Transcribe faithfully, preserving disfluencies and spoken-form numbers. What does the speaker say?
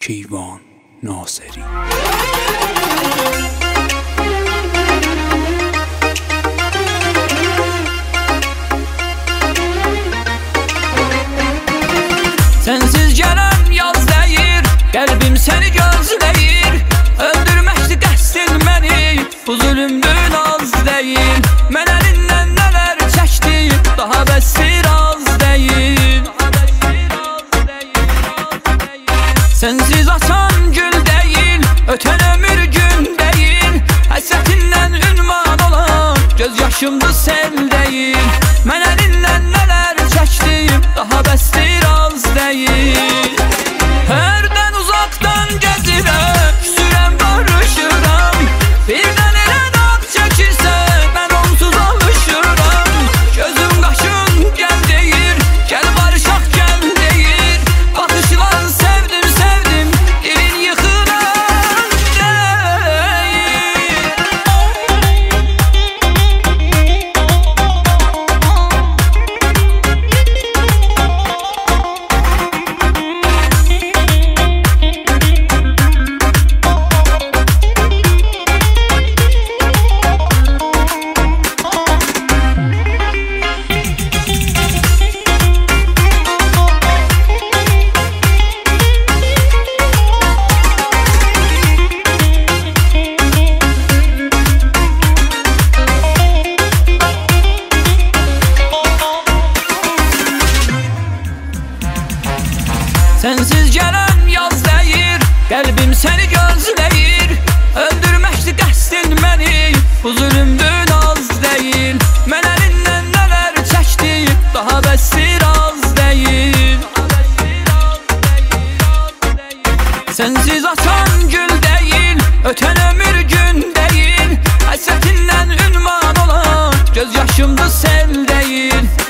کیوان ناصری. Sensiz gelen yaz değil, kalbim seni gözleyir. Öldürmekti qəsdin məni, bu zulümdür az değil. Mən əlindən nələr çəkdim, daha bəsdir az değil. Sensiz açan gül değil, öten ömür gün değil. Həsrətindən ünvan olan göz yaşımdı sel değil. Mən əlindən nələr çəkdim, daha bəsdir az değil. Hərdən uzaqdan gəzirəm, sürəm barışıram. Birdən elə dağ çəkirsə, mən onsuz alışıram. Gözüm qaşın gəl deyir, gəl barışaq gəl deyir. Baxışlar sevdim sevdim, dilin yıxılan deyir. Sensiz gelen yaz değil, kalbim seni gözleyir. Öldürmekti qəsdin məni, bu zulümdür az değil. Mən əlindən nələr çəkdim, daha bəsdir az değil. Sensiz açan gül değil, öten ömür gün değil. Həsrətindən ünvan olan göz yaşımdı sel değil.